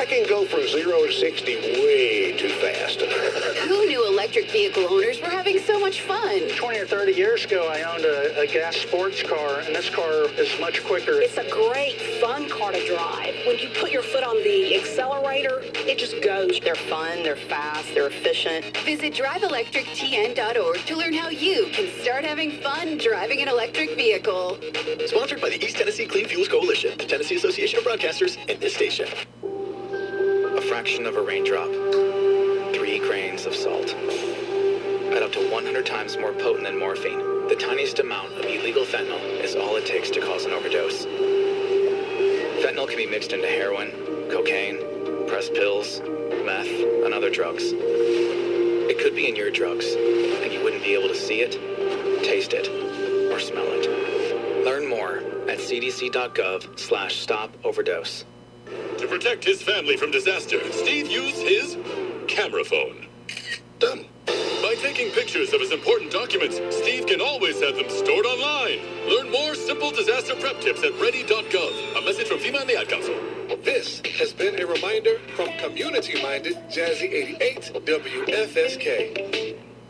I can go from 0 to 60 way too fast. Who knew electric vehicle owners were having so much fun? 20 or 30 years ago, I owned a gas sports car, and this car is much quicker. It's a great, fun car to drive. When you put your foot on the accelerator, it just goes. They're fun, they're fast, they're efficient. Visit driveelectrictn.org to learn how you can start having fun driving an electric vehicle. Sponsored by the East Tennessee Clean Fuels Coalition, the Tennessee Association of Broadcasters, and this station. A fraction of a raindrop. 3 grains of salt. At up to 100 times more potent than morphine, the tiniest amount of illegal fentanyl is all it takes to cause an overdose. Fentanyl can be mixed into heroin, cocaine, pressed pills, meth, and other drugs. It could be in your drugs, and you wouldn't be able to see it, taste it, or smell it. Learn more at cdc.gov/stop-overdose. To protect his family from disaster, Steve used his camera phone. Done. By taking pictures of his important documents, Steve can always have them stored online. Learn more simple disaster prep tips at ready.gov. A message from FEMA and the Ad Council. This has been a reminder from community-minded Jazzy 88 WFSK.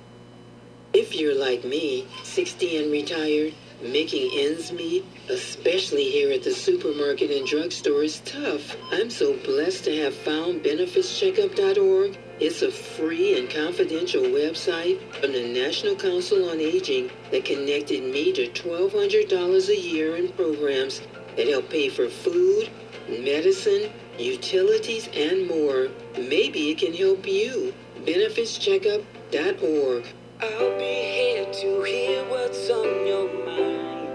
If you're like me, 60 and retired, making ends meet, especially here at the supermarket and drugstore, is tough. I'm so blessed to have found benefitscheckup.org. It's a free and confidential website from the National Council on Aging that connected me to $1,200 a year in programs that help pay for food, medicine, utilities, and more. Maybe it can help you. benefitscheckup.org. I'll be here to hear what's on your mind.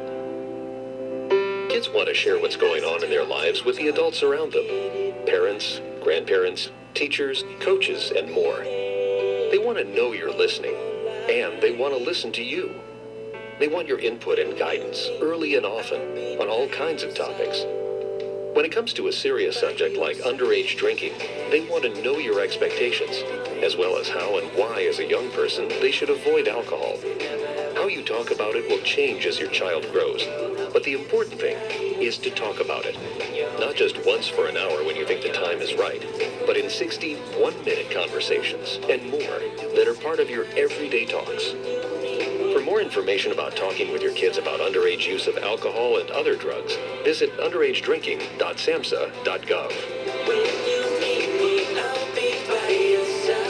Kids want to share what's going on in their lives with the adults around them. Parents, grandparents, teachers, coaches, and more. They want to know you're listening, and they want to listen to you. They want your input and guidance early and often on all kinds of topics. When it comes to a serious subject like underage drinking, they want to know your expectations, as well as how and why, as a young person, they should avoid alcohol. How you talk about it will change as your child grows, but the important thing is to talk about it. Not just once for an hour when you think the time is right, but in 60 one-minute conversations and more that are part of your everyday talks. For more information about talking with your kids about underage use of alcohol and other drugs, visit underagedrinking.samhsa.gov. When you need me, I'll be by your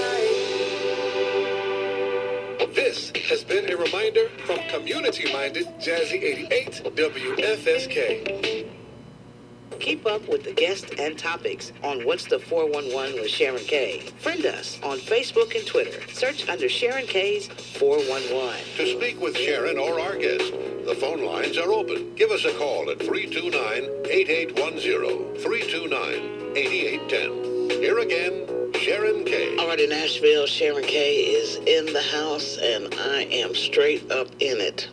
side. This has been a reminder from community-minded Jazzy 88 WFSK. Keep up with the guests and topics on What's the 411 with Sharon K. Friend us on Facebook and Twitter. Search under Sharon K's 411. To speak with Sharon or our guest, the phone lines are open. Give us a call at 329-8810, 329-8810. Here again, Sharon K. All right, in Nashville, Sharon K is in the house, and I am straight up in it.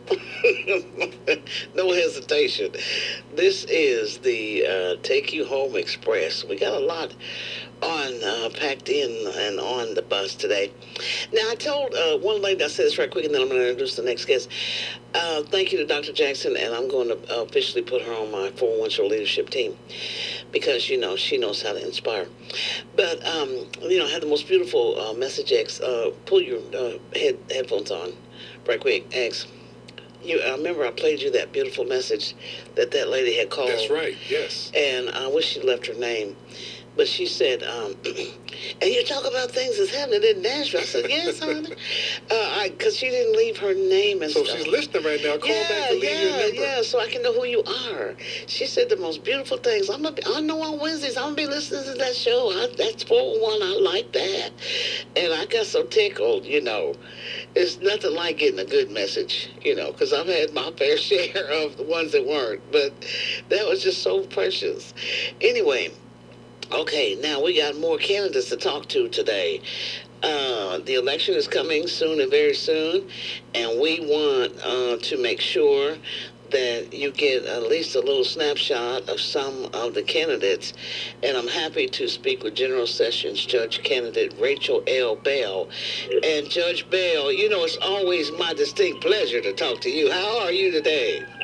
No hesitation. This is the Take You Home Express. We got a lot on packed in and on the bus today. Now, I told one lady, I said this right quick, and then I'm going to introduce the next guest. Thank you to Dr. Jackson, and I'm going to officially put her on my 411 show leadership team because, you know, she knows how to inspire. But, you know, I had the most beautiful message. X. Pull your headphones on right quick. X. I remember I played you that beautiful message that lady had called. That's right, yes. And I wish she left her name. But she said, and you talk about things that's happening in Nashville. I said, yes, honey. Because she didn't leave her name and so stuff. She's listening right now. Call back and leave your number. Yeah, so I can know who you are. She said the most beautiful things. I know on Wednesdays I'm going to be listening to that show. That's 401. I like that. And I got so tickled, you know. It's nothing like getting a good message, you know, because I've had my fair share of the ones that weren't. But that was just so precious. Anyway. Okay, now we got more candidates to talk to today. The election is coming soon and very soon, and we want to make sure that you get at least a little snapshot of some of the candidates. And I'm happy to speak with General Sessions Judge candidate Rachel L. Bell. And Judge Bell, you know, it's always my distinct pleasure to talk to you. How are you today?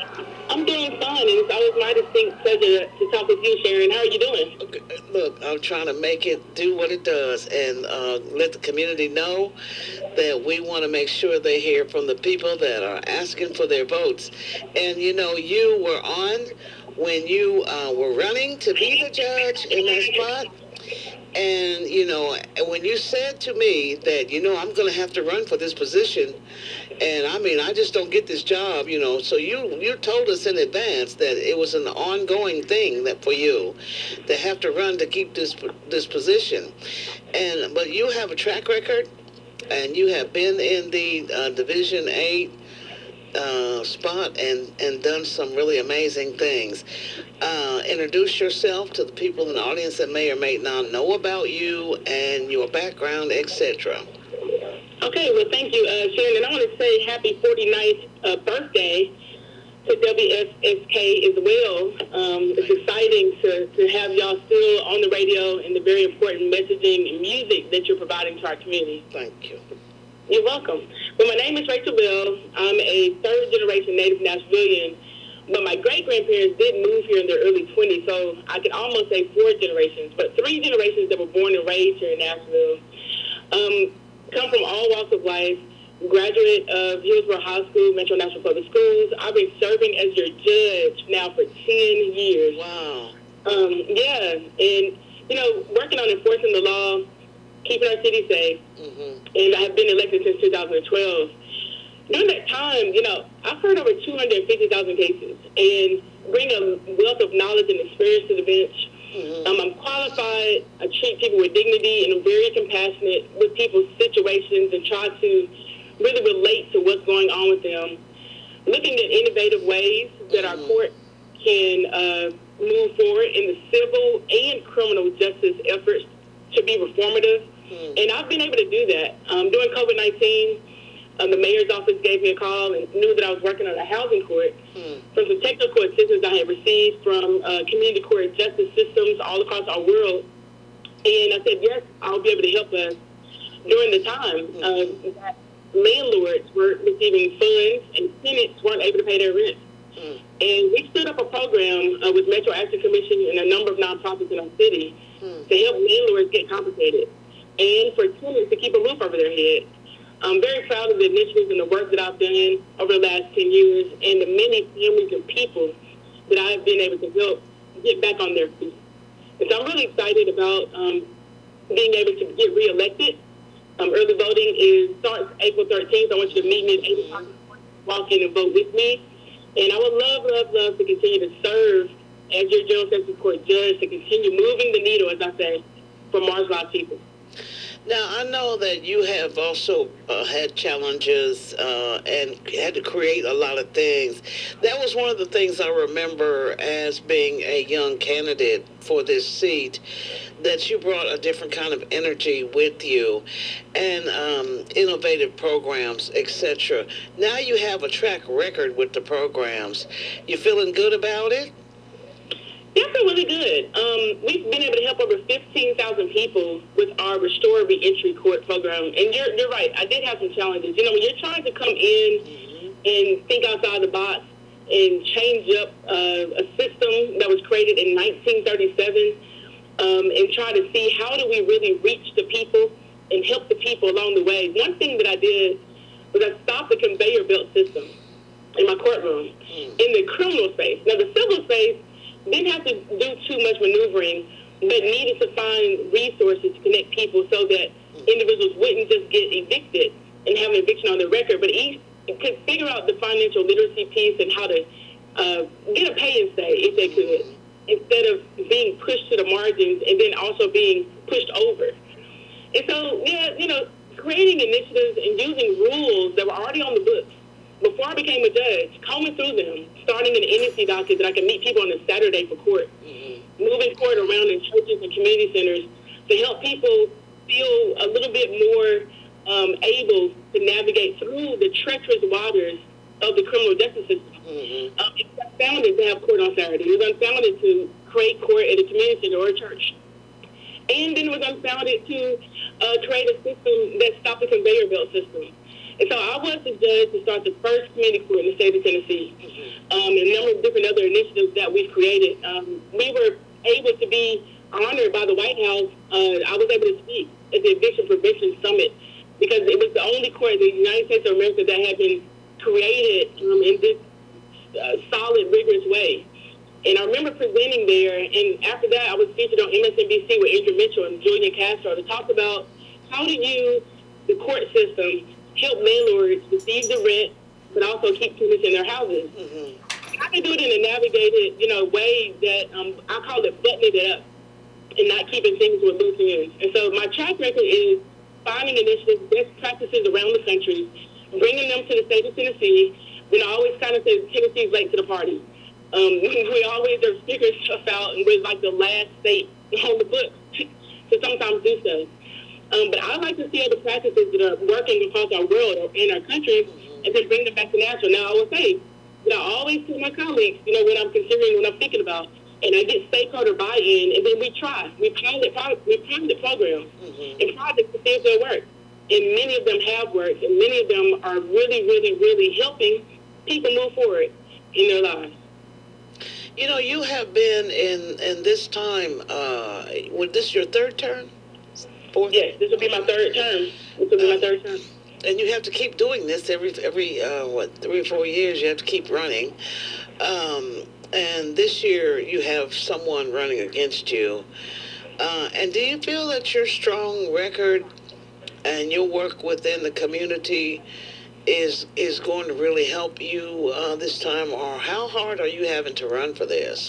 I'm doing fine, and it's always my distinct pleasure to talk with you, Sharon. How are you doing? Okay, look, I'm trying to make it do what it does and let the community know that we want to make sure they hear from the people that are asking for their votes. And, you know, you were on when you were running to be the judge in that spot. And, you know, when you said to me that, you know, I'm going to have to run for this position, and I mean, I just don't get this job, you know, so you told us in advance that it was an ongoing thing that for you to have to run to keep this position. But you have a track record, and you have been in the Division 8 spot and done some really amazing things. Introduce yourself to the people in the audience that may or may not know about you and your background, etc. Okay, well, thank you, Sharon. And I want to say happy 49th birthday to WFSK as well. It's exciting to have y'all still on the radio and the very important messaging and music that you're providing to our community. Thank you. You're welcome. Well, my name is Rachel Bell. I'm a third-generation native Nashvilleian, but my great-grandparents did move here in their early 20s, so I could almost say 4 generations, but 3 generations that were born and raised here in Nashville. Come from all walks of life, graduate of Hillsborough High School, Metro Nashville Public Schools. I've been serving as your judge now for 10 years. Wow. Yeah, and, you know, working on enforcing the law, keeping our city safe, and I have been elected since 2012. During that time, you know, I've heard over 250,000 cases and bring a wealth of knowledge and experience to the bench. I'm qualified, I treat people with dignity, and I'm very compassionate with people's situations and try to really relate to what's going on with them. Looking at innovative ways that our court can move forward in the civil and criminal justice efforts to be reformative. And I've been able to do that. During COVID-19, the mayor's office gave me a call and knew that I was working on a housing court from some technical assistance I had received from community court justice systems all across our world. And I said, yes, I'll be able to help us during the time that landlords were receiving funds and tenants weren't able to pay their rent. And we stood up a program with Metro Action Commission and a number of nonprofits in our city to help landlords get compensated and for tenants to keep a roof over their head. I'm very proud of the initiatives and the work that I've done over the last 10 years and the many families and people that I've been able to help get back on their feet. And so I'm really excited about being able to get reelected. Early voting starts April 13th. I want you to meet me at 8 o'clock, walk in and vote with me. And I would love to continue to serve as your General Sessions Court judge, to continue moving the needle, as I say, for marginalized people. Now, I know that you have also had challenges and had to create a lot of things. That was one of the things I remember as being a young candidate for this seat, that you brought a different kind of energy with you and innovative programs, etc. Now you have a track record with the programs. You feeling good about it? Yeah, I feel really good. We've been able to help over 15,000 people with our Restore Reentry Court program. And you're right, I did have some challenges. You know, when you're trying to come in and think outside the box and change up a system that was created in 1937 and try to see how do we really reach the people and help the people along the way. One thing that I did was I stopped the conveyor belt system in my courtroom in the criminal space. Now, the civil space didn't have to do too much maneuvering, but needed to find resources to connect people so that individuals wouldn't just get evicted and have an eviction on their record, but could figure out the financial literacy piece and how to get a pay and stay if they could, instead of being pushed to the margins and then also being pushed over. And so, yeah, you know, creating initiatives and using rules that were already on the books before I became a judge, combing through them, starting an NEC docket that I can meet people on a Saturday for court, moving court around in churches and community centers to help people feel a little bit more able to navigate through the treacherous waters of the criminal justice system. It's unfounded to have court on Saturday. It was unfounded to create court at a community center or a church. And then it was unfounded to create a system that stopped the conveyor belt system. And so I was the judge to start the first community court in the state of Tennessee. And a number of different other initiatives that we've created. We were able to be honored by the White House. I was able to speak at the Eviction Prevention Summit because it was the only court in the United States of America that had been created in this solid, rigorous way. And I remember presenting there, and after that, I was featured on MSNBC with Andrew Mitchell and Julian Castro to talk about how do you, the court system, help landlords receive the rent, but also keep tenants in their houses. I can do it in a navigated, way that I call it buttoning it up and not keeping things with loose ends. And so my track record is finding initiatives, best practices around the country, bringing them to the state of Tennessee. I always kind of say Tennessee's late to the party. We always are figuring stuff out, and we're like the last state on the books to sometimes do so. But I like to see other practices that are working across our world or in our country and then bring them back to Nashville. Now, I will say, I always tell my colleagues, what I'm considering, what I'm thinking about, and I get stakeholder buy-in, and then we try. We pilot programs and projects to see if they'll work. And many of them have worked, and many of them are really, really, really helping people move forward in their lives. You have been in this time, was this your third term? Fourth? Yes, this will be my third term. And you have to keep doing this every 3 or 4 years. You have to keep running. And this year you have someone running against you. And do you feel that your strong record and your work within the community is going to really help you this time, or how hard are you having to run for this?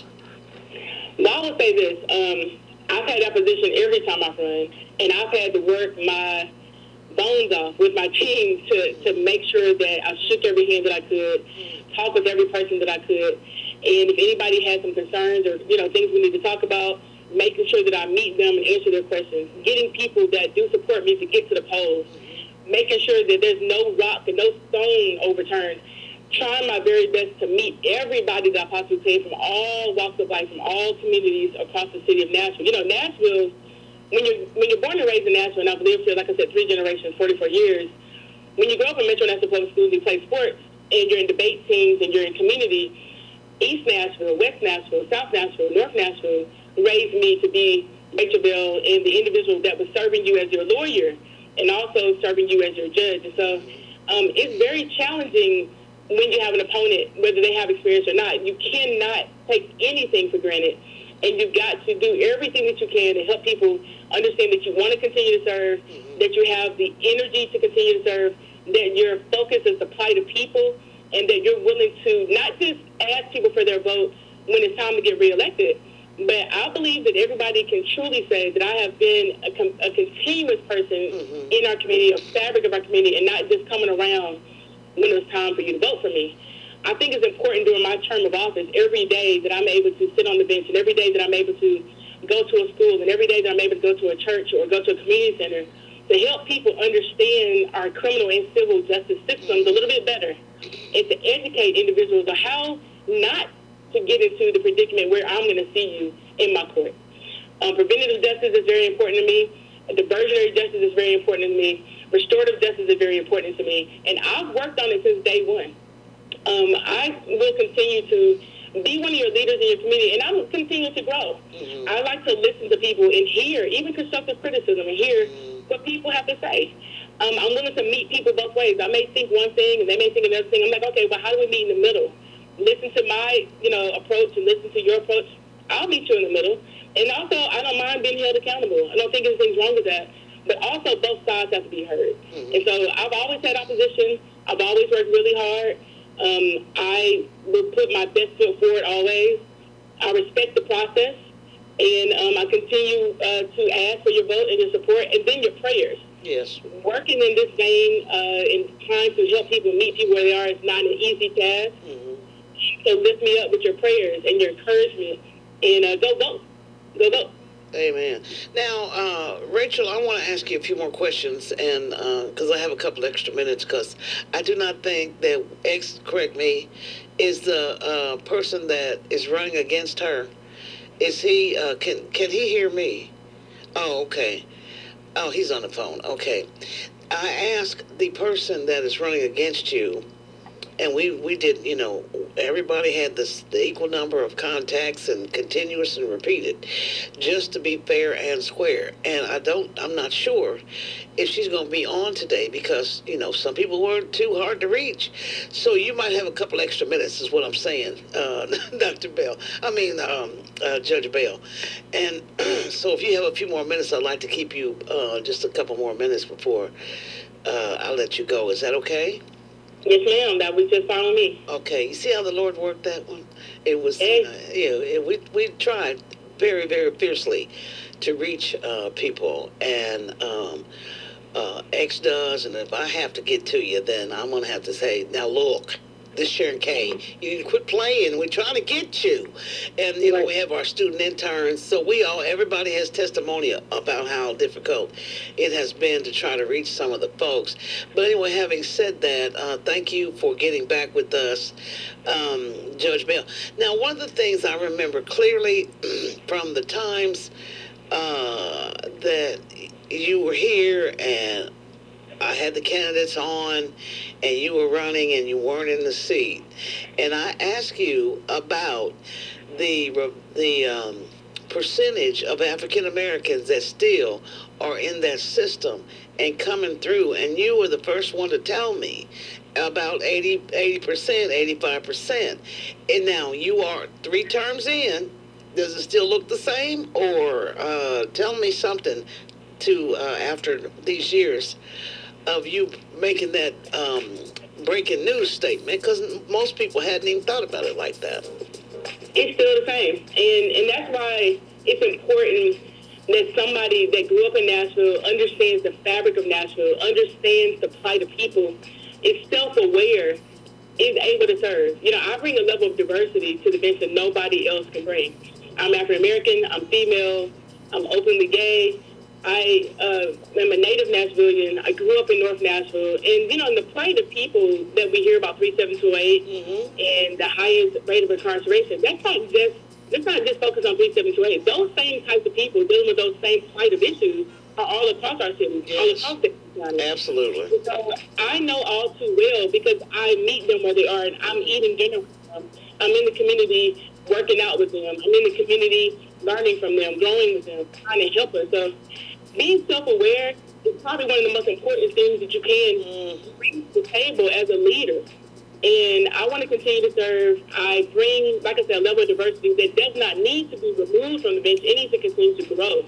Well, I would say this. I've had opposition every time I've run, and I've had to work my bones off with my team to make sure that I shook every hand that I could, talk with every person that I could, and if anybody had some concerns or, things we need to talk about, making sure that I meet them and answer their questions, getting people that do support me to get to the polls, making sure that there's no rock and no stone overturned, trying my very best to meet everybody that I possibly can from all walks of life, from all communities across the city of Nashville. Nashville, when you're born and raised in Nashville, and I've lived here, like I said, 3 generations, 44 years, when you grow up in Metro Nashville Public Schools, you play sports, and you're in debate teams, and you're in community, East Nashville, West Nashville, South Nashville, North Nashville raised me to be Rachel Bell and the individual that was serving you as your lawyer and also serving you as your judge. And so it's very challenging when you have an opponent, whether they have experience or not. You cannot take anything for granted, and you've got to do everything that you can to help people understand that you want to continue to serve, that you have the energy to continue to serve, that your focus is the plight of people, and that you're willing to not just ask people for their vote when it's time to get reelected, but I believe that everybody can truly say that I have been a continuous person in our community, a fabric of our community, and not just coming around when it was time for you to vote for me. I think it's important during my term of office, every day that I'm able to sit on the bench, and every day that I'm able to go to a school, and every day that I'm able to go to a church or go to a community center, to help people understand our criminal and civil justice systems a little bit better, and to educate individuals on how not to get into the predicament where I'm going to see you in my court. Preventative justice is very important to me. Diversionary justice is very important to me. Restorative justice is very important to me. And I've worked on it since day one. I will continue to be one of your leaders in your community, and I will continue to grow. I like to listen to people and hear, even constructive criticism, and hear what people have to say. I'm willing to meet people both ways. I may think one thing, and they may think another thing. I'm like, okay, well, how do we meet in the middle? Listen to my, approach and listen to your approach. I'll meet you in the middle. And also, I don't mind being held accountable. I don't think anything's wrong with that. But also, both sides have to be heard. And so I've always had opposition. I've always worked really hard. I will put my best foot forward always. I respect the process. And I continue to ask for your vote and your support, and then your prayers. Yes. Working in this vein and trying to help people meet people where they are is not an easy task. So lift me up with your prayers and your encouragement, and go vote. Go vote. Amen. Now, Rachel, I want to ask you a few more questions, and because I have a couple extra minutes, because I do not think that correct me, is the person that is running against her. Is he? Can he hear me? Oh, okay. Oh, he's on the phone. Okay. I asked the person that is running against you, and we did, everybody had the equal number of contacts and continuous and repeated, just to be fair and square. And I'm not sure if she's going to be on today because, some people were too hard to reach. So you might have a couple extra minutes is what I'm saying, Dr. Bell. Judge Bell. And so if you have a few more minutes, I'd like to keep you just a couple more minutes before I'll let you go. Is that okay? Yes, ma'am. That was just fine with me. Okay. You see how the Lord worked that one? It was, we tried very, very fiercely to reach people, and X does, and if I have to get to you, then I'm going to have to say, now look, this Sharon K, you need to quit playing. We're trying to get you. And, we have our student interns. So everybody has testimony about how difficult it has been to try to reach some of the folks. But anyway, having said that, thank you for getting back with us, Judge Bell. Now, one of the things I remember clearly from the times that you were here and I had the candidates on and you were running and you weren't in the seat. And I asked you about the percentage of African Americans that still are in that system and coming through. And you were the first one to tell me about 80%, 85%. And now you are 3 terms in. Does it still look the same? Or tell me something to after these years of you making that breaking news statement, because most people hadn't even thought about it like that. It's still the same. And that's why it's important that somebody that grew up in Nashville understands the fabric of Nashville, understands the plight of people, is self-aware, is able to serve. I bring a level of diversity to the bench that nobody else can bring. I'm African American, I'm female, I'm openly gay, I am a native Nashvilleian. I grew up in North Nashville. And, in the plight of people that we hear about 3728 and the highest rate of incarceration, let's not just focus on 3728. Those same types of people dealing with those same plight of issues are all across our city, all across the county. Absolutely. So I know all too well because I meet them where they are, and I'm eating dinner with them. I'm in the community working out with them. I'm in the community learning from them, growing with them, trying to help us. So being self-aware is probably one of the most important things that you can bring to the table as a leader. And I want to continue to serve. I bring, like I said, a level of diversity that does not need to be removed from the bench. It needs to continue to grow.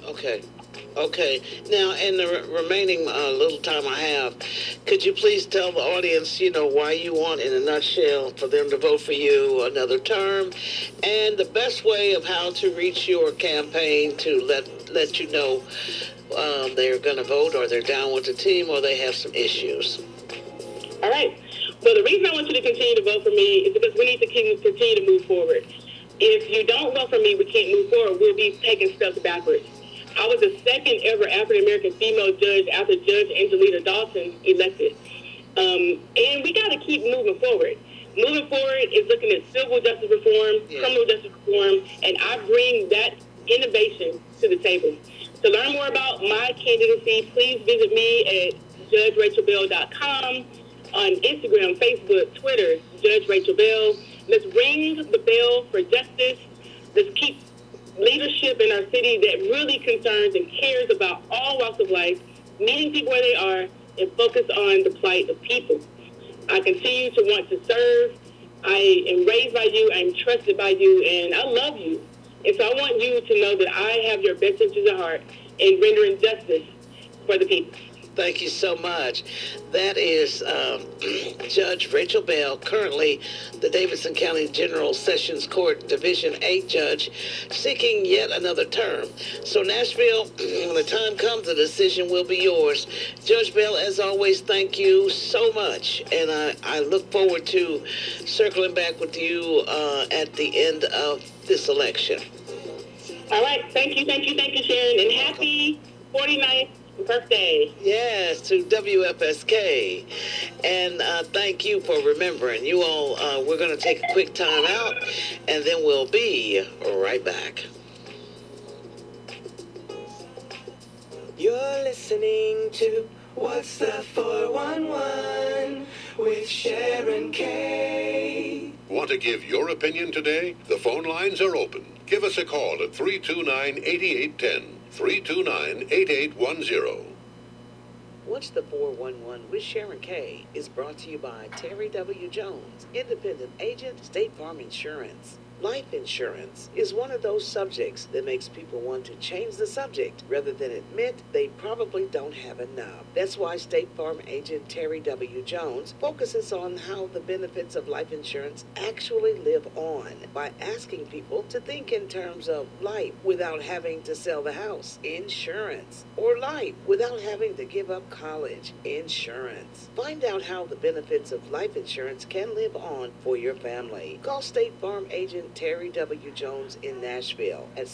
Okay. Now, in the remaining little time I have, could you please tell the audience, why you want, in a nutshell, for them to vote for you another term, and the best way of how to reach your campaign to let you know they're going to vote, or they're down with the team, or they have some issues. All right. Well, the reason I want you to continue to vote for me is because we need to continue to move forward. If you don't vote for me, we can't move forward. We'll be taking steps backwards. I was the second ever African-American female judge after Judge Angelita Dawson elected. And we got to keep moving forward. Moving forward is looking at civil justice reform, criminal justice reform, and I bring that innovation to the table. To learn more about my candidacy, please visit me at judgerachelbell.com, on Instagram, Facebook, Twitter, Judge Rachel Bell. Let's ring the bell for justice. Let's keep leadership in our city that really concerns and cares about all walks of life, meeting people where they are, and focus on the plight of people. I continue to want to serve. I am raised by you. I am trusted by you, and I love you. And so I want you to know that I have your best interests at heart in rendering justice for the people. Thank you so much. That is Judge Rachel Bell, currently the Davidson County General Sessions Court Division 8 judge, seeking yet another term. So Nashville, when the time comes, the decision will be yours. Judge Bell, as always, thank you so much. And I look forward to circling back with you at the end of this election. All right. Thank you, Sharon. And happy 49th birthday. Yes, to WFSK. And thank you for remembering. You all, we're going to take a quick time out, and then we'll be right back. You're listening to What's the 411 with Sharon K? Want to give your opinion today? The phone lines are open. Give us a call at 329-8810, 329-8810. What's the 411 with Sharon K is brought to you by Terry W. Jones, independent agent, State Farm Insurance. Life insurance is one of those subjects that makes people want to change the subject rather than admit they probably don't have enough. That's why State Farm agent Terry W. Jones focuses on how the benefits of life insurance actually live on by asking people to think in terms of life without having to sell the house, insurance, or life without having to give up college, insurance. Find out how the benefits of life insurance can live on for your family. Call State Farm agent Terry W. Jones in Nashville at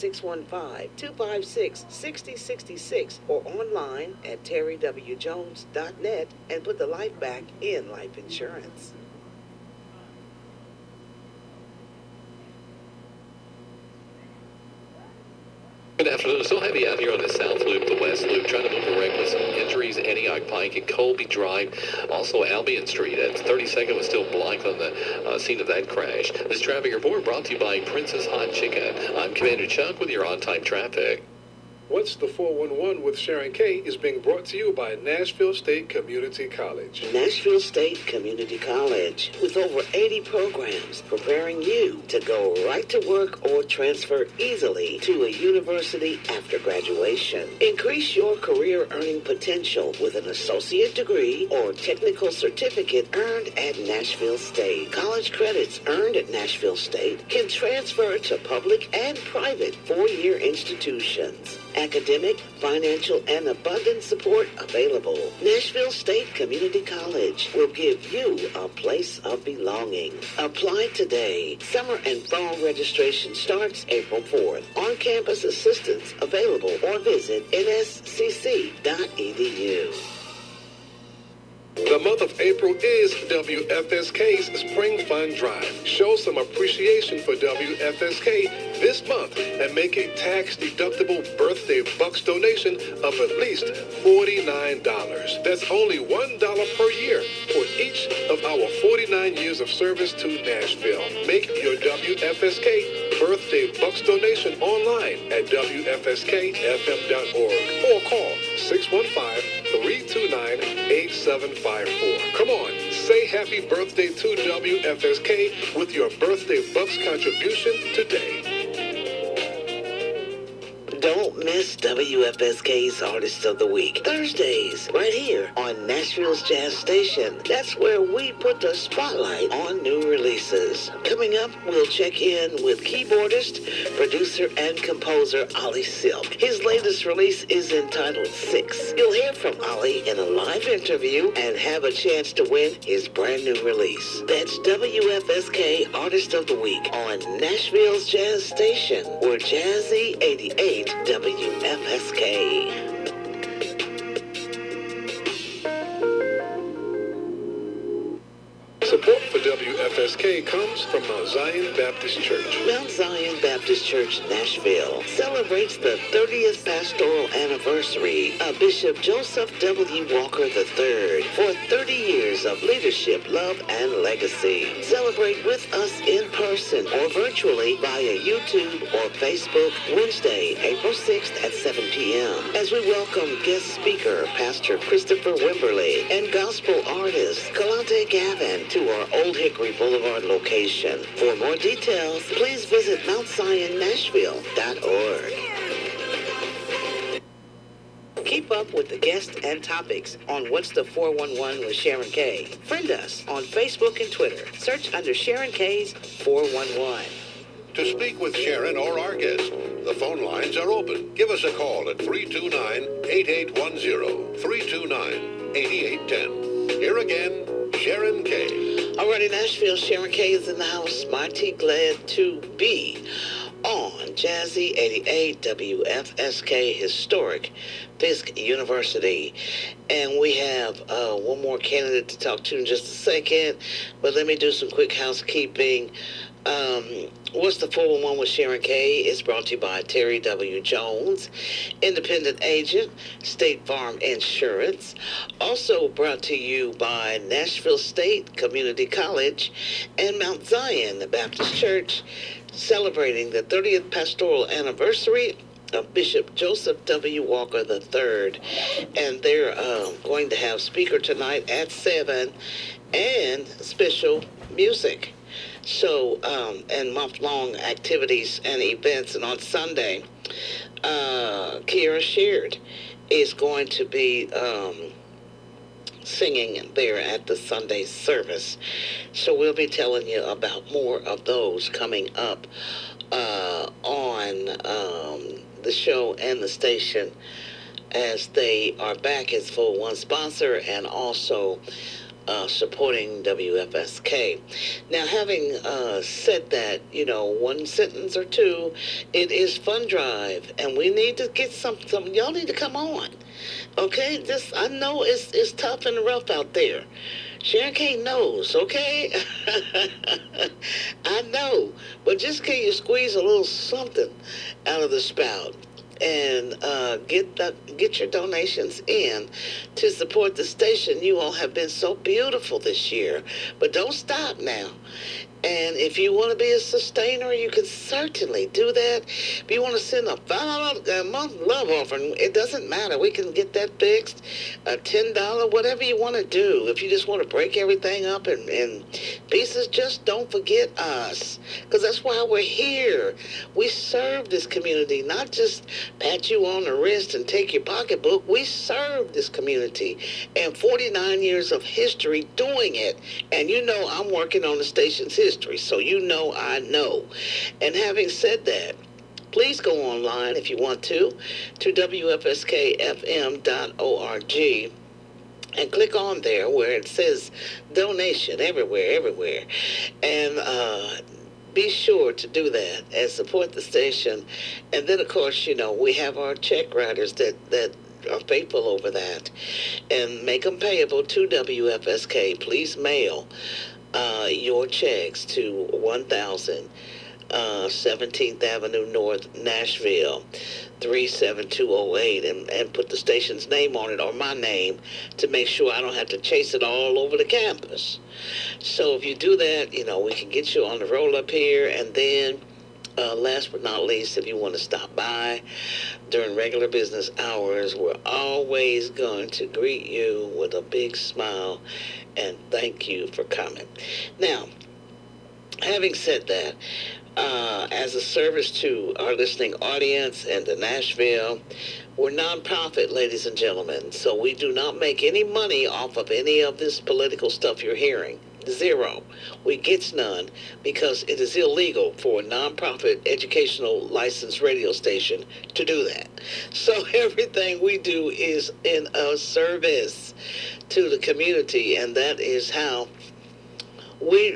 615-256-6066 or online at terrywjones.net and put the life back in life insurance. Good afternoon. Still heavy out here on the South Loop, the West Loop, trying to move around with some injuries. Antioch Pike and Colby Drive. Also Albion Street at 32nd was still blocked on the scene of that crash. This traffic report brought to you by Princess Hot Chicken. I'm Commander Chuck with your on-time traffic. What's the 411 with Sharon K is being brought to you by Nashville State Community College. Nashville State Community College, with over 80 programs preparing you to go right to work or transfer easily to a university after graduation. Increase your career earning potential with an associate degree or technical certificate earned at Nashville State. College credits earned at Nashville State can transfer to public and private four-year institutions. Academic, financial, and abundant support available. Nashville State Community College will give you a place of belonging. Apply today. Summer and fall registration starts April 4th. On-campus assistance available or visit nscc.edu. The month of April is WFSK's Spring Fund Drive. Show some appreciation for WFSK this month and make a tax-deductible birthday bucks donation of at least $49. That's only $1 per year for each of our 49 years of service to Nashville. Make your WFSK birthday bucks donation online at WFSKFM.org or call 615-329-8754. Come on, say happy birthday to WFSK with your birthday bucks contribution today. Don't miss WFSK's Artist of the Week. Thursdays, right here on Nashville's Jazz Station. That's where we put the spotlight on new releases. Coming up, we'll check in with keyboardist, producer, and composer Ollie Silk. His latest release is entitled 6. You'll hear from Ollie in a live interview and have a chance to win his brand new release. That's WFSK Artist of the Week on Nashville's Jazz Station. We're Jazzy 88 WFSK. Support for WFSK comes from Mount Zion Baptist Church. Mount Zion Baptist Church, Nashville, celebrates the 30th pastoral anniversary of Bishop Joseph W. Walker III for 30 years of leadership, love, and legacy. Celebrate with us in person or virtually via YouTube or Facebook Wednesday, April 6th at 7 p.m. as we welcome guest speaker Pastor Christopher Wimberly and gospel artist Kalante Gavin to our Old Hickory Boulevard location. For more details, please visit MountZionNashville.org. Keep up with the guests and topics on What's the 411 with Sharon K. Friend us on Facebook and Twitter. Search under Sharon K's 411. To speak with Sharon or our guest, the phone lines are open. Give us a call at 329-8810, 329-8810. Here again, Sharon K. Alrighty, Nashville, Sharon K is in the house. Mighty glad to be on Jazzy 88 WFSK Historic Fisk University. And we have one more candidate to talk to in just a second. But let me do some quick housekeeping. What's the 411 with Sharon K is brought to you by Terry W. Jones, independent agent, State Farm Insurance. Also brought to you by Nashville State Community College and Mount Zion Baptist Church, celebrating the 30th pastoral anniversary of Bishop Joseph W. Walker III. And they're going to have speaker tonight at 7 and special music. So, and month-long activities and events. And on Sunday, Kiara Sheard is going to be singing there at the Sunday service. So we'll be telling you about more of those coming up on the show and the station as they are back as Full One sponsor and also supporting WFSK. Now, having said that, you know, one sentence or two, it is Fund Drive, and we need to get some y'all need to come on. Okay, I know it's tough and rough out there. Sharon K knows, okay? I know, but just can you squeeze a little something out of the spout and get your donations in to support the station. You all have been so beautiful this year, but don't stop now. And if you want to be a sustainer, you can certainly do that. If you want to send a $5 a month love offering, it doesn't matter. We can get that fixed. $10, whatever you want to do. If you just want to break everything up in pieces, just don't forget us. Because that's why we're here. We serve this community, not just pat you on the wrist and take your pocketbook. We serve this community. And 49 years of history doing it. And you know I'm working on the station's history. So you know I know. And having said that, please go online if you want to WFSKFM.org and click on there where it says donation everywhere. And be sure to do that and support the station. And then, of course, you know, we have our check writers that are faithful over that. And make them payable to WFSK. Please mail your checks to 1000 17th Avenue North, Nashville, 37208, and put the station's name on it or my name to make sure I don't have to chase it all over the campus. So if you do that, you know, we can get you on the roll up here. And then last but not least, if you want to stop by during regular business hours, we're always going to greet you with a big smile and thank you for coming. Now, having said that, as a service to our listening audience and to Nashville, we're nonprofit, ladies and gentlemen, so we do not make any money off of any of this political stuff you're hearing. Zero. We get none because it is illegal for a nonprofit educational licensed radio station to do that. So everything we do is in a service to the community, and that is how we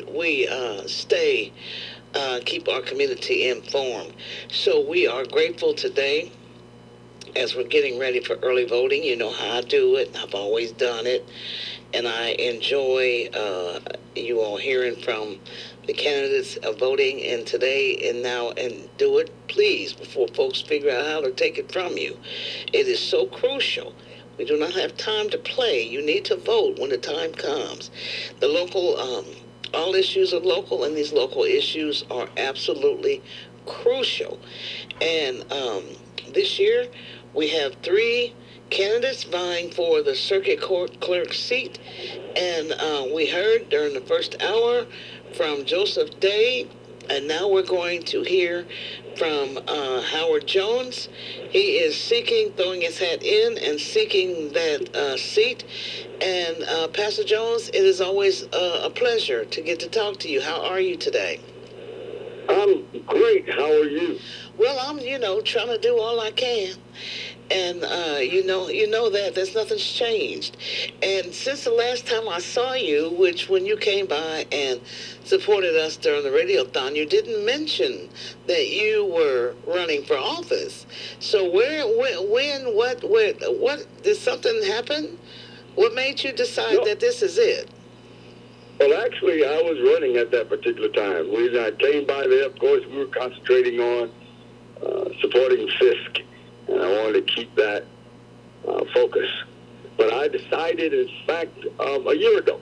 keep our community informed. So we are grateful today as we're getting ready for early voting. You know how I do it. I've always done it. And I enjoy you all hearing from the candidates voting in today and now, and do it, please, before folks figure out how to take it from you. It is so crucial. We do not have time to play. You need to vote when the time comes. The local, all issues are local, and these local issues are absolutely crucial. And this year, we have 3 candidates vying for the circuit court clerk seat. And we heard during the first hour from Joseph Day, and now we're going to hear from Howard Jones. He is throwing his hat in and seeking that seat. And Pastor Jones, it is always a pleasure to get to talk to you. How are you today? I'm great. How are you? Well, I'm, trying to do all I can. And you know that nothing's changed. And since the last time I saw you, which when you came by and supported us during the radiothon, you didn't mention that you were running for office. So what did something happen? What made you decide that this is it? Well, actually, I was running at that particular time. When I came by there, of course, we were concentrating on supporting Fisk, and I wanted to keep that focus. But I decided, in fact, a year ago,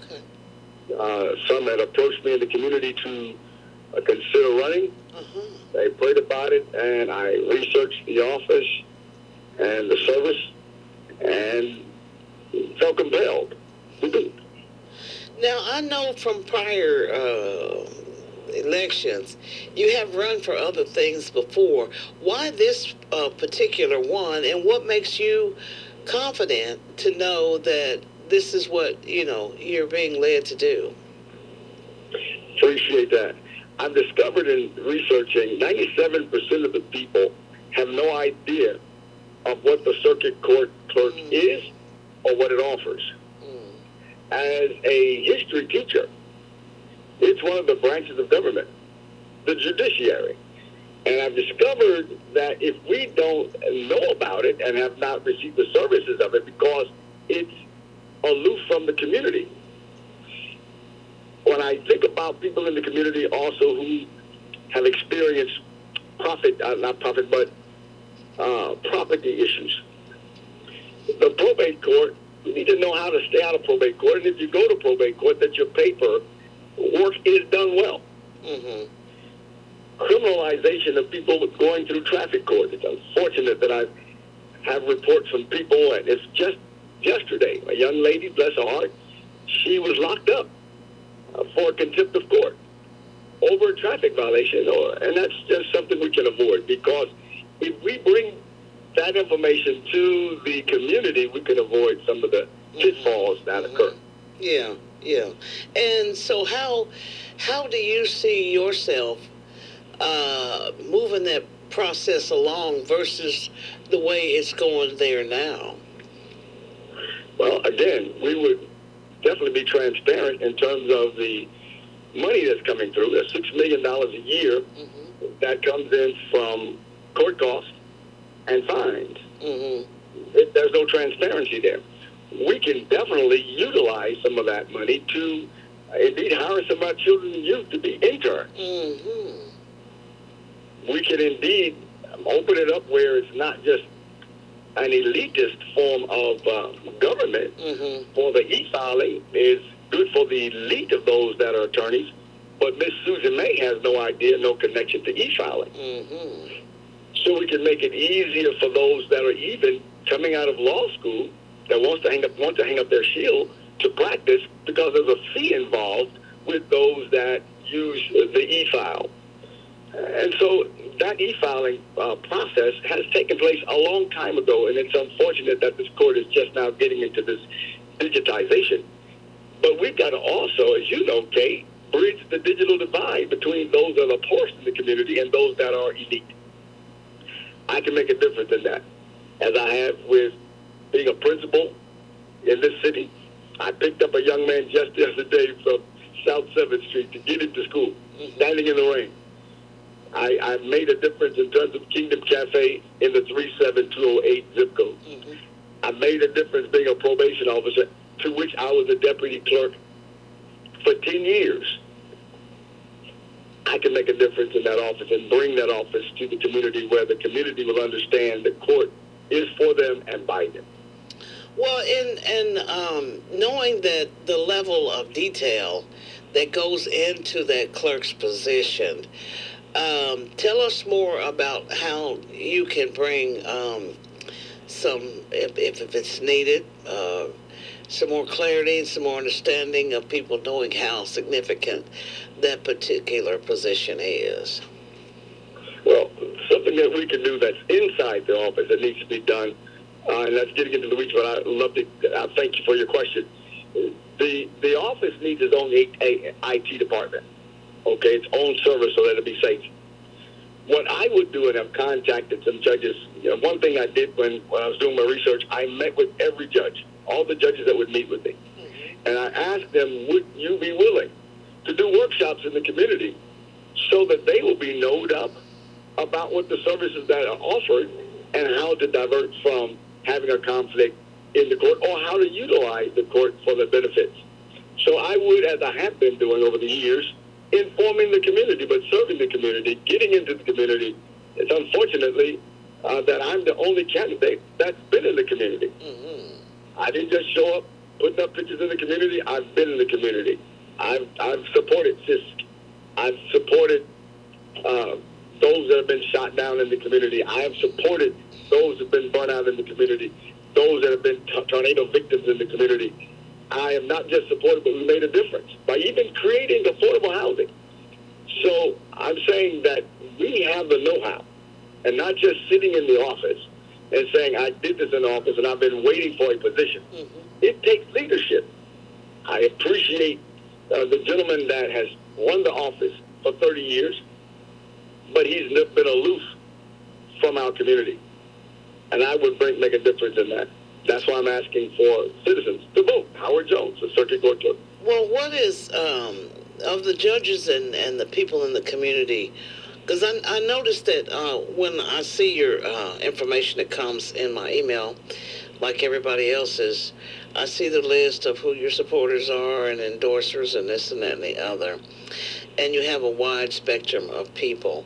some had approached me in the community to consider running. They prayed about it, and I researched the office and the service, and felt compelled to do it. Now, I know from prior elections, you have run for other things before. Why this particular one, and what makes you confident to know that this is what, you're being led to do? Appreciate that. I've discovered in researching 97% of the people have no idea of what the circuit court clerk is or what it offers. As a history teacher, it's one of the branches of government, the judiciary. And I've discovered that if we don't know about it and have not received the services of it because it's aloof from the community. When I think about people in the community also who have experienced property issues, the probate court, you need to know how to stay out of probate court, and if you go to probate court, that your paper work is done well. Criminalization of people going through traffic court. It's unfortunate that I have reports from people, and it's just yesterday, a young lady, bless her heart, she was locked up for contempt of court over a traffic violation, and that's just something we can avoid, because if we bring that information to the community, we can avoid some of the pitfalls that occur. Yeah. And so how do you see yourself moving that process along versus the way it's going there now? Well, again, we would definitely be transparent in terms of the money that's coming through. That's $6 million a year that comes in from court costs and fines. There's no transparency there. We can definitely utilize some of that money to indeed hire some of our children and youth to be interns. We can indeed open it up where it's not just an elitist form of government. For the e-filing is good for the elite of those that are attorneys, but Miss Susan May has no idea, no connection to e-filing. So we can make it easier for those that are even coming out of law school that want to hang up their shield to practice, because there's a fee involved with those that use the e-file. And so that e-filing process has taken place a long time ago, and it's unfortunate that this court is just now getting into this digitization. But we've got to also, as you know, Kate, bridge the digital divide between those that are poorest in the community and those that are elite. I can make a difference in that, as I have with being a principal in this city. I picked up a young man just the other day from South 7th Street to get him to school, standing in the rain. I made a difference in terms of Kingdom Cafe in the 37208 zip code. I made a difference being a probation officer, to which I was a deputy clerk for 10 years. I can make a difference in that office and bring that office to the community, where the community will understand the court is for them and by them. Well, and knowing that the level of detail that goes into that clerk's position, tell us more about how you can bring some, if it's needed, some more clarity and some more understanding of people knowing how significant that particular position is. Well, something that we can do that's inside the office that needs to be done, and that's getting into the weeds, but I thank you for your question. The office needs its own IT department, okay, its own server, so that it'll be safe. What I would do, and I've contacted some judges, one thing I did when I was doing my research, I met with every judge, all the judges that would meet with me. And I asked them, would you be willing to do workshops in the community so that they will be knowed up about what the services that are offered and how to divert from having a conflict in the court, or how to utilize the court for the benefits. So I would, as I have been doing over the years, informing the community, but serving the community, getting into the community. It's unfortunately that I'm the only candidate that's been in the community. I didn't just show up putting up pictures in the community. I've been in the community. I've supported CISC. I've supported those that have been shot down in the community. I have supported those who have been burnt out in the community, those that have been tornado victims in the community. I have not just supported, but we made a difference by even creating affordable housing. So I'm saying that we have the know-how, and not just sitting in the office and saying, I did this in the office and I've been waiting for a position. It takes leadership. I appreciate the gentleman that has won the office for 30 years, but he's been aloof from our community. And I would make a difference in that. That's why I'm asking for citizens to vote Howard Jones, the circuit court clerk. Well, what is, of the judges and the people in the community, because I noticed that when I see your information that comes in my email, like everybody else's, I see the list of who your supporters are and endorsers and this and that and the other. And you have a wide spectrum of people.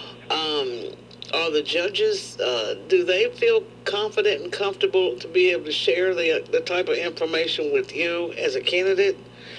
Are the judges, do they feel confident and comfortable to be able to share the type of information with you as a candidate,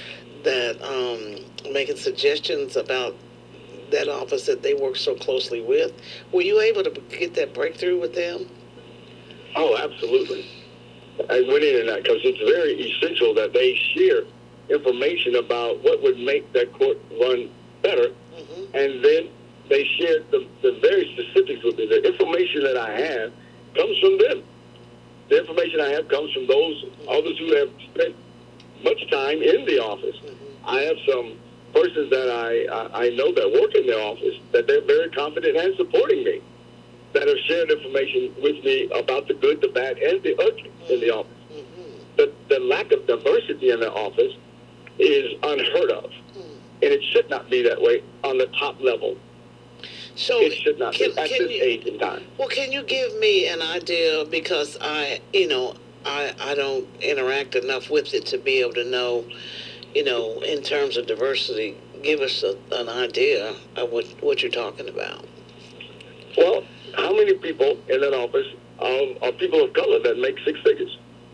that making suggestions about that office that they work so closely with? Were you able to get that breakthrough with them? Oh, absolutely. I went in that because it's very essential that they share information about what would make that court run better, and then they shared the very specifics with me. The information that I have comes from them. The information I have comes from those others who have spent much time in the office. I have some persons that I know that work in their office that they're very confident and supporting me, that have shared information with me about the good, the bad, and the ugly in the office. The lack of diversity in the office is unheard of, and it should not be that way on the top level. So it should not be at this age and time. Well, can you give me an idea, because I don't interact enough with it to be able to know, in terms of diversity, give us an idea of what you're talking about. Well, how many people in that office are people of color that make six figures?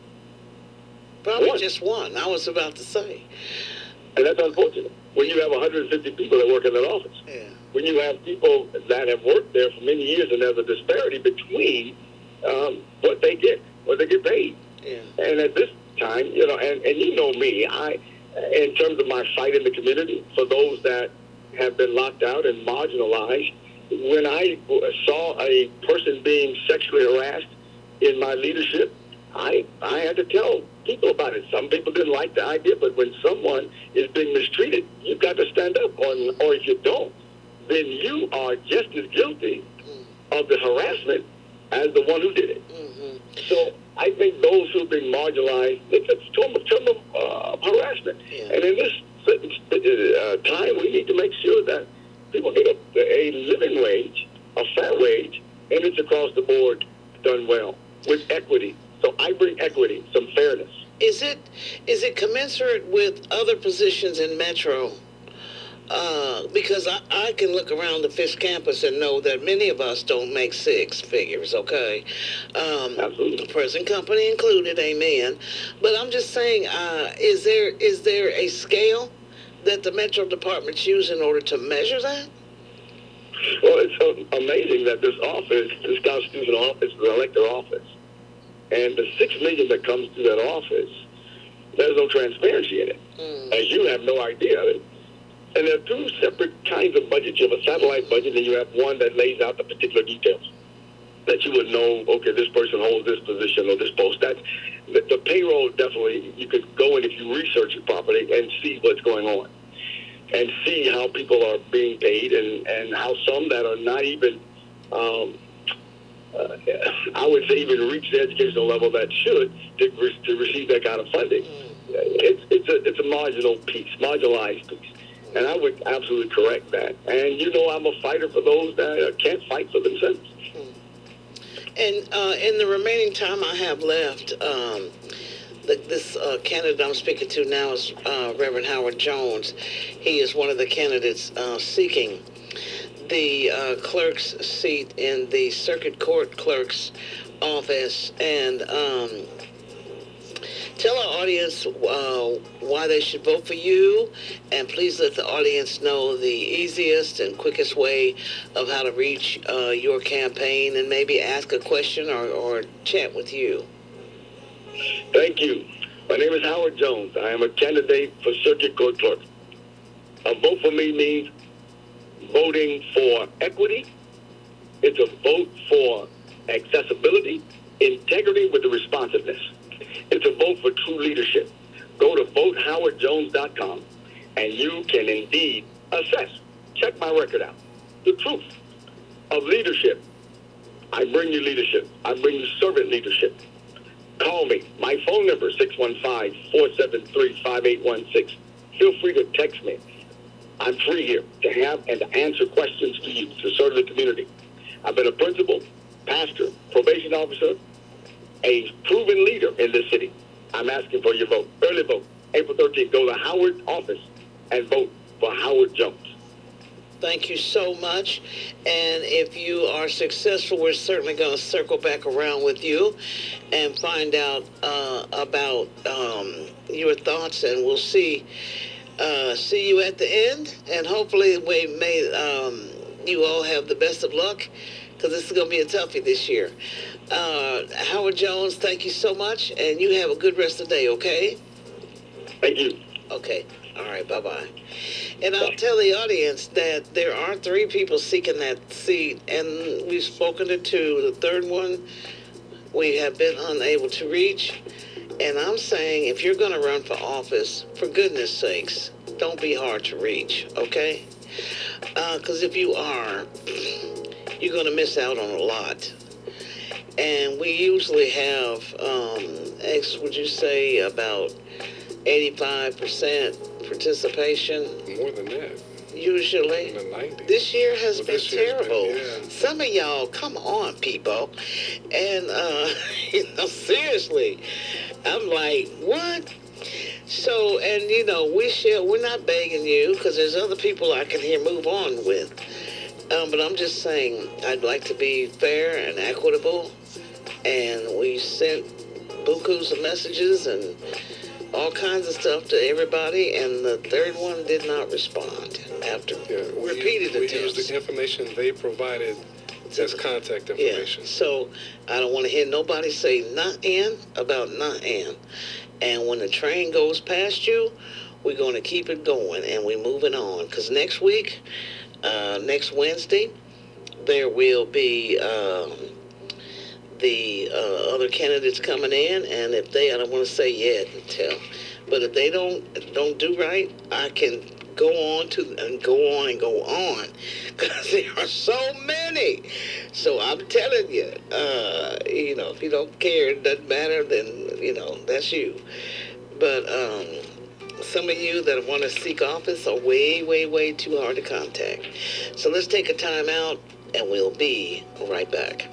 Probably just one. I was about to say. And that's unfortunate. When you have 150 people that work in that office. Yeah. When you have people that have worked there for many years and there's a disparity between what they get paid. Yeah. And at this time, and you know me, in terms of my fight in the community for those that have been locked out and marginalized, when I saw a person being sexually harassed in my leadership, I had to tell people about it. Some people didn't like the idea, but when someone is being mistreated, you've got to stand up. Or if you don't, then you are just as guilty of the harassment as the one who did it. So I think those who have been marginalized, it's a term of harassment. Yeah. And in this time, we need to make sure that people get a living wage, a fair wage, and it's across the board done well with equity. So I bring equity, some fairness. Is it commensurate with other positions in Metro? Because I can look around the Fisk campus and know that many of us don't make six figures, okay? Absolutely. Present company included, amen. But I'm just saying, is there a scale that the Metro departments use in order to measure that? Well, it's amazing that this constitutional office, is an elected office. And the $6 million that comes to that office, there's no transparency in it. As you have no idea of it. And there are two separate kinds of budgets. You have a satellite budget, and you have one that lays out the particular details. That you would know, okay, this person holds this position or this post. The payroll, definitely, you could go in if you research it properly and see what's going on. And see how people are being paid and how some that are not even, I would say, even reach the educational level that should to receive that kind of funding. It's a marginalized piece. And I would absolutely correct that. And I'm a fighter for those that can't fight for themselves. And in the remaining time I have left, This candidate I'm speaking to now is Reverend Howard Jones. He is one of the candidates seeking the clerk's seat in the circuit court clerk's office. And tell our audience why they should vote for you, and please let the audience know the easiest and quickest way of how to reach your campaign and maybe ask a question or chat with you. Thank you. My name is Howard Jones. I am a candidate for circuit court clerk. A vote for me means voting for equity. It's a vote for accessibility, integrity with the responsiveness. It's a vote for true leadership. Go to votehowardjones.com and you can indeed assess, check my record out, the truth of leadership. I bring you leadership. I bring you servant leadership. Call me. My phone number is 615-473-5816. Feel free to text me. I'm free here to have and to answer questions to you, to serve the community. I've been a principal, pastor, probation officer, a proven leader in this city. I'm asking for your vote. Early vote. April 13th. Go to Howard office and vote for Howard Jones. Thank you so much. And if you are successful, we're certainly going to circle back around with you and find out about your thoughts, and we'll see you at the end. And hopefully we may you all have the best of luck, because this is going to be a toughie this year. Howard Jones, thank you so much, and you have a good rest of the day, okay? Thank you. Okay. All right, bye-bye. And I'll tell the audience that there are 3 people seeking that seat, and we've spoken to 2. The third one we have been unable to reach. And I'm saying, if you're going to run for office, for goodness sakes, don't be hard to reach, okay? Because if you are, you're going to miss out on a lot. And we usually have, would you say, about 85% participation? More than that. Usually. In the 90s. This year has been this year's terrible. been. Some of y'all, come on, people. And, seriously, I'm like, what? So, and, we're not begging you, because there's other people I can hear move on with. But I'm just saying, I'd like to be fair and equitable. And we sent bukus of messages and all kinds of stuff to everybody, and the third one did not respond after repeated attempts. We used the information they provided as contact information. Yeah. So I don't want to hear nobody say nothing about nothing. And when the train goes past you, we're going to keep it going, and we're moving on. Because next week, next Wednesday, there will be the other candidates coming in, and if they, I don't want to say yet until, but if they don't do right, I can go on because there are so many. So I'm telling you, if you don't care, it doesn't matter, then that's you. But some of you that want to seek office are way, way, way too hard to contact. So let's take a time out, and we'll be right back.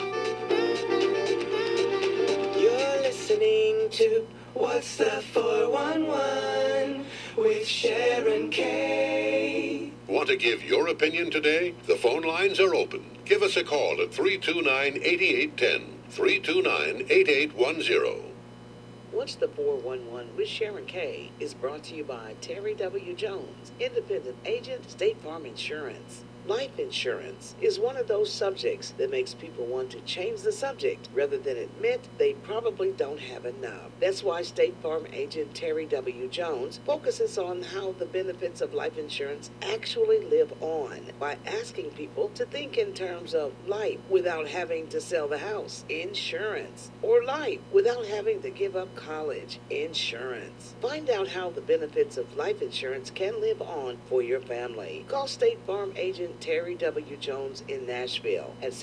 Listening to What's the 411 with Sharon Kay. Want to give your opinion today? The phone lines are open. Give us a call at 329-8810, 329-8810. What's the 411 with Sharon Kay is brought to you by Terry W. Jones, independent agent, State Farm Insurance. Life insurance is one of those subjects that makes people want to change the subject rather than admit they probably don't have enough. That's why State Farm agent Terry W. Jones focuses on how the benefits of life insurance actually live on by asking people to think in terms of life without having to sell the house, insurance, or life without having to give up college, insurance. Find out how the benefits of life insurance can live on for your family. Call State Farm agent Terry W. Jones in Nashville at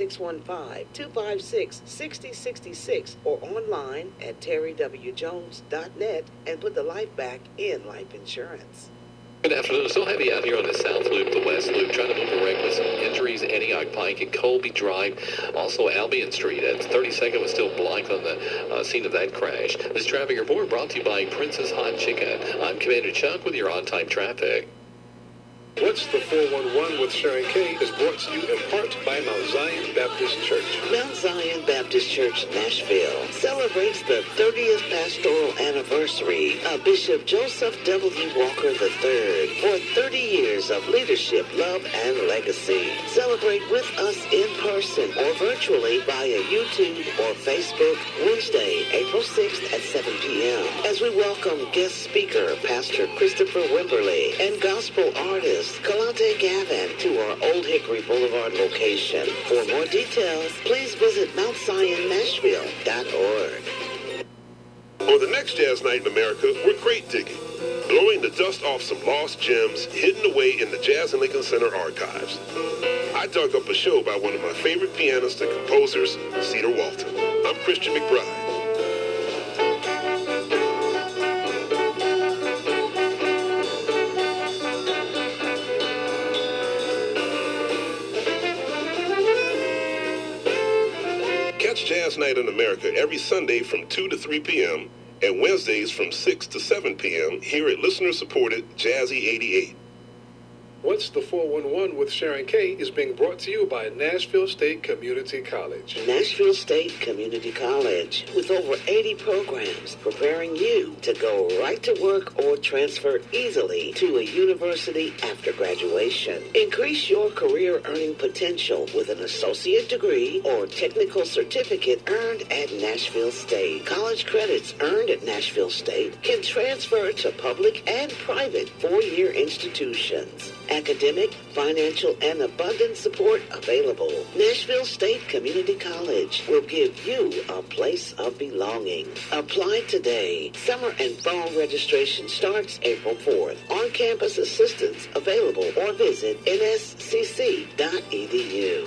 615-256-6066 or online at terrywjones.net and put the life back in life insurance. Good afternoon. Still heavy out here on the South Loop, the West Loop. Trying to move correct with some injuries. Antioch Pike and Colby Drive. Also Albion Street at 32nd was still blocked on the scene of that crash. This traffic report brought to you by Princess Hot Chicken. I'm Commander Chuck with your on-time traffic. What's the 411 with Sharon Kay is brought to you in part by Mount Zion Baptist Church. Mount Zion Baptist Church, Nashville, celebrates the 30th pastoral anniversary of Bishop Joseph W. Walker III for 30 years of leadership, love, and legacy. Celebrate with us in person or virtually via YouTube or Facebook Wednesday, April 6th at 7 p.m. as we welcome guest speaker Pastor Christopher Wimberly and gospel artist Kalante Gavin to our Old Hickory Boulevard location. For more details, please visit MountZionNashville.org. On the next Jazz Night in America, we're crate digging, blowing the dust off some lost gems hidden away in the Jazz and Lincoln Center archives. I dug up a show by one of my favorite pianists and composers, Cedar Walton. I'm Christian McBride. Catch Jazz Night in America every Sunday from 2 to 3 p.m. and Wednesdays from 6 to 7 p.m. here at listener-supported Jazzy 88. What's the 411 with Sharon Kay is being brought to you by Nashville State Community College. Nashville State Community College, with over 80 programs preparing you to go right to work or transfer easily to a university after graduation. Increase your career earning potential with an associate degree or technical certificate earned at Nashville State. College credits earned at Nashville State can transfer to public and private four-year institutions. Academic, financial, and abundant support available. Nashville State Community College will give you a place of belonging. Apply today. Summer and fall registration starts April 4th. On-campus assistance available or visit nscc.edu.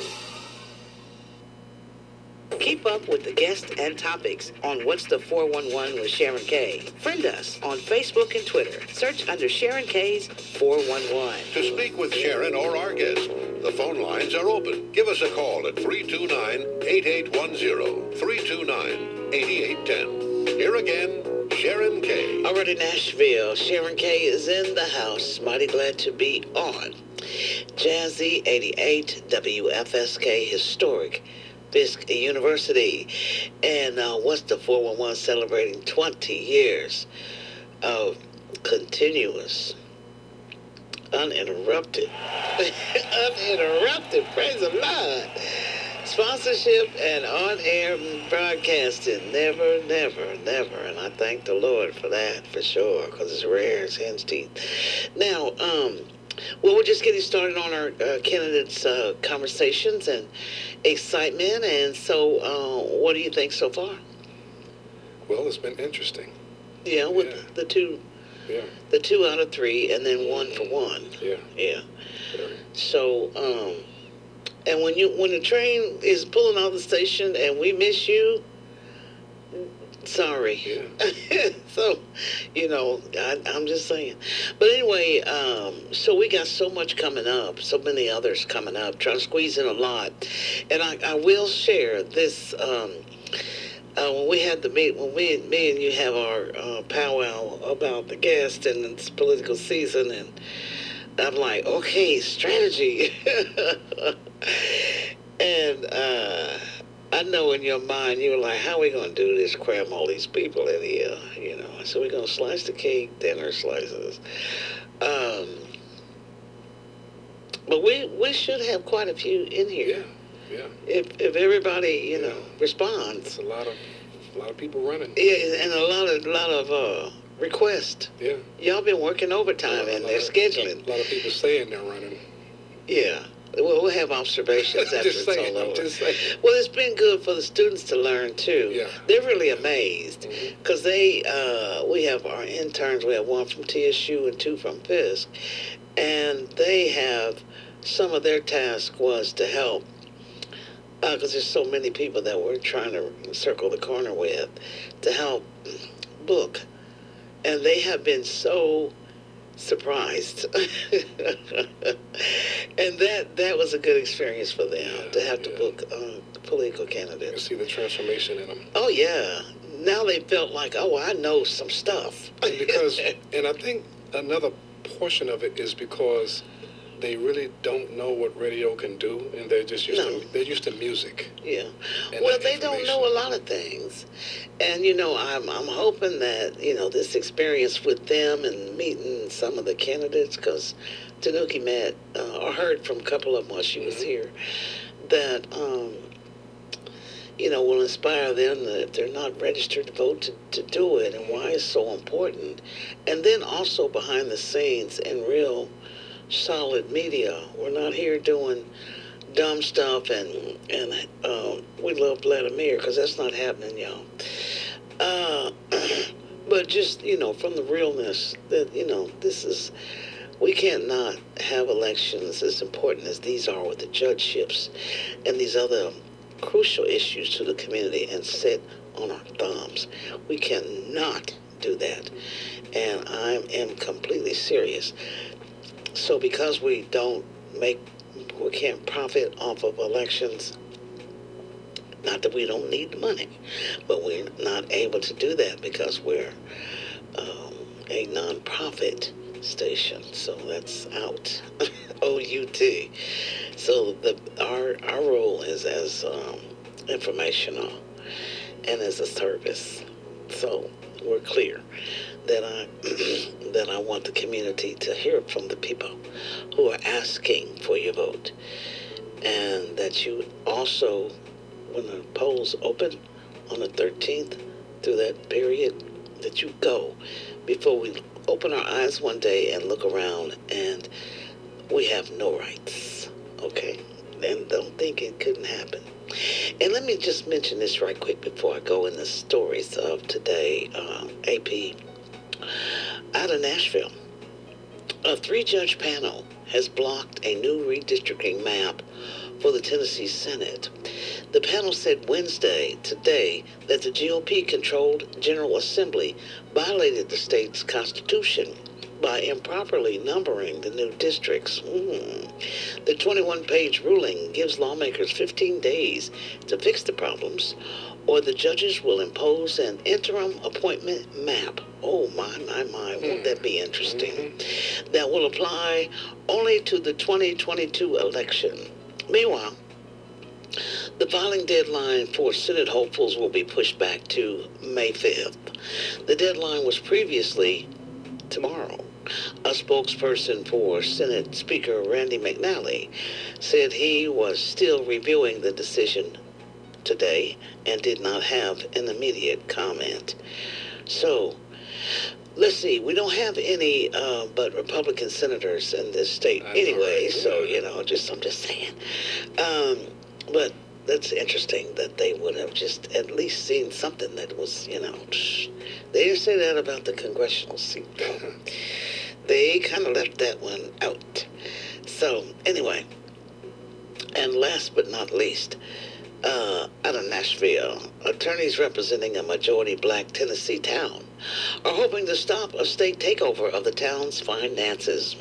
Keep up with the guests and topics on What's the 411 with Sharon Kay. Friend us on Facebook and Twitter. Search under Sharon Kay's 411. To speak with Sharon or our guest, the phone lines are open. Give us a call at 329-8810, 329-8810. Here again, Sharon Kay. All right, in Nashville, Sharon Kay is in the house. Mighty glad to be on Jazzy 88 WFSK Historic Fisk University. And what's the 411 celebrating 20 years of continuous, uninterrupted, praise the Lord, sponsorship and on-air broadcasting. Never, never, never. And I thank the Lord for that, for sure, because it's rare as hen's teeth. Now, well, we're just getting started on our candidates' conversations and excitement. And so, what do you think so far? Well, it's been interesting. Yeah, with the two out of three, and then one for one. Yeah. So, and when the train is pulling out of the station and we miss you, sorry. So, I'm just saying. But anyway, so we got so much coming up, so many others coming up, trying to squeeze in a lot. And I will share this, when we had the meet, when me and you have our powwow about the guest and it's political season, and I'm like, okay, strategy. And I know in your mind you were like, how are we going to do this, cram all these people in here, So we're going to slice the cake, dinner slices. But we should have quite a few in here. Yeah. If everybody, responds. It's a lot of people running. Yeah, and a lot of requests. Yeah. Y'all been working overtime and they're scheduling. A lot of people saying they're running. Yeah. Well, we'll have observations after it's all over. I'm just saying. Well, it's been good for the students to learn, too. Yeah. They're really amazed because we have our interns. We have one from TSU and two from Fisk. And they have, some of their task was to help, because there's so many people that we're trying to circle the corner with, to help book. And they have been so surprised. And that was a good experience for them to have to book political candidates. You see the transformation in them. Oh, yeah. Now they felt like, oh, I know some stuff. And I think another portion of it is because they really don't know what radio can do, and they're just used to music. Yeah. Well, they don't know a lot of things. And, you know, I'm hoping that, you know, this experience with them and meeting some of the candidates, because Tanuki met or heard from a couple of them while she was here, that, you know, will inspire them that if they're not registered to vote to do it and why it's so important. And then also behind the scenes in real solid media. We're not here doing dumb stuff and we love Vladimir, because that's not happening, y'all. But just, you know, from the realness that, you know, we can't not have elections as important as these are with the judgeships and these other crucial issues to the community and sit on our thumbs. We cannot do that. And I am completely serious. So because we can't profit off of elections, not that we don't need the money, but we're not able to do that because we're a non-profit station. So that's out, O-U-T. So our role is as informational and as a service. So we're clear that I want the community to hear from the people who are asking for your vote, and that you also, when the polls open on the 13th, through that period, that you go before we open our eyes one day and look around and we have no rights, okay? And don't think it couldn't happen. And let me just mention this right quick before I go in the stories of today, AP. Out of Nashville, a 3-judge panel has blocked a new redistricting map for the Tennessee Senate. The panel said Wednesday, today, that the GOP-controlled General Assembly violated the state's constitution by improperly numbering the new districts. The 21-page ruling gives lawmakers 15 days to fix the problems, or the judges will impose an interim appointment map. Oh, my. Won't that be interesting? That will apply only to the 2022 election. Meanwhile, the filing deadline for Senate hopefuls will be pushed back to May 5th. The deadline was previously tomorrow. A spokesperson for Senate Speaker Randy McNally said he was still reviewing the decision today and did not have an immediate comment. So, let's see. We don't have any but Republican senators in this state anyway, so, you know, I'm just saying. But that's interesting that they would have just at least seen something that was, you know, they didn't say that about the congressional seat, though. They kind of left that one out. So, anyway, and last but not least, out of Nashville, attorneys representing a majority black Tennessee town are hoping to stop a state takeover of the town's finances.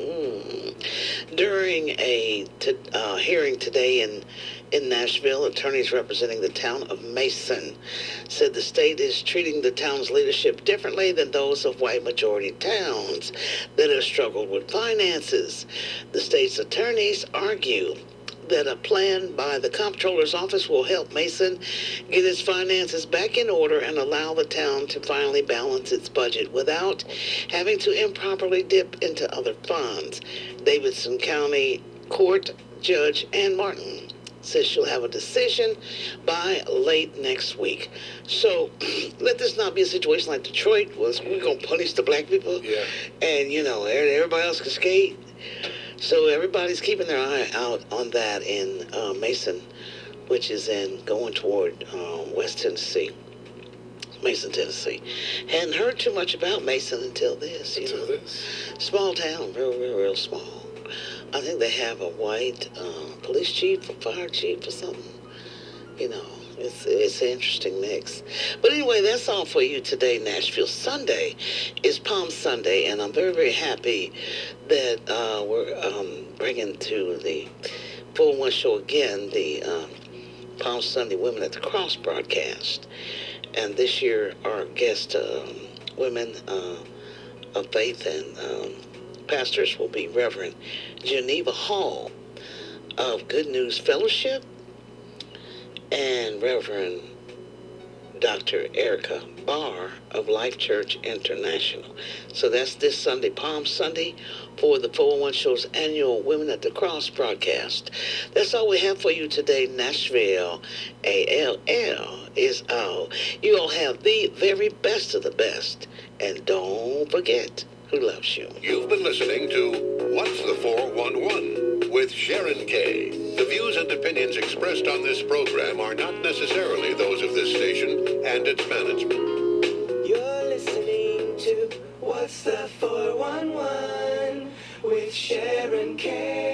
During a hearing today in Nashville, attorneys representing the town of Mason said the state is treating the town's leadership differently than those of white majority towns that have struggled with finances. The state's attorneys argue that a plan by the comptroller's office will help Mason get its finances back in order and allow the town to finally balance its budget without having to improperly dip into other funds. Davidson County Court Judge Ann Martin says she'll have a decision by late next week. So let this not be a situation like Detroit was we're going to punish the black people and, you know, everybody else can skate. So everybody's keeping their eye out on that in Mason, which is going toward West Tennessee, Mason, Tennessee. Hadn't heard too much about Mason until this, you know. Small town, real small. I think they have a white police chief or fire chief or something, you know. It's an interesting mix. But anyway, that's all for you today, Nashville. Sunday is Palm Sunday, and I'm very, very happy that we're bringing to the 401 show again the Palm Sunday Women at the Cross broadcast. And this year, our guest women of faith and pastors will be Reverend Geneva Hall of Good News Fellowship and Reverend Dr. Erica Barr of Life Church International. So that's this Sunday, Palm Sunday, for the 401 Show's annual Women at the Cross broadcast. That's all we have for you today. Nashville ALL is all. You all have the very best of the best. And don't forget who loves you. You've been listening to What's the 411 with Sharon Kay. The views and opinions expressed on this program are not necessarily those of this station and its management. You're listening to What's the 411 with Sharon Kay.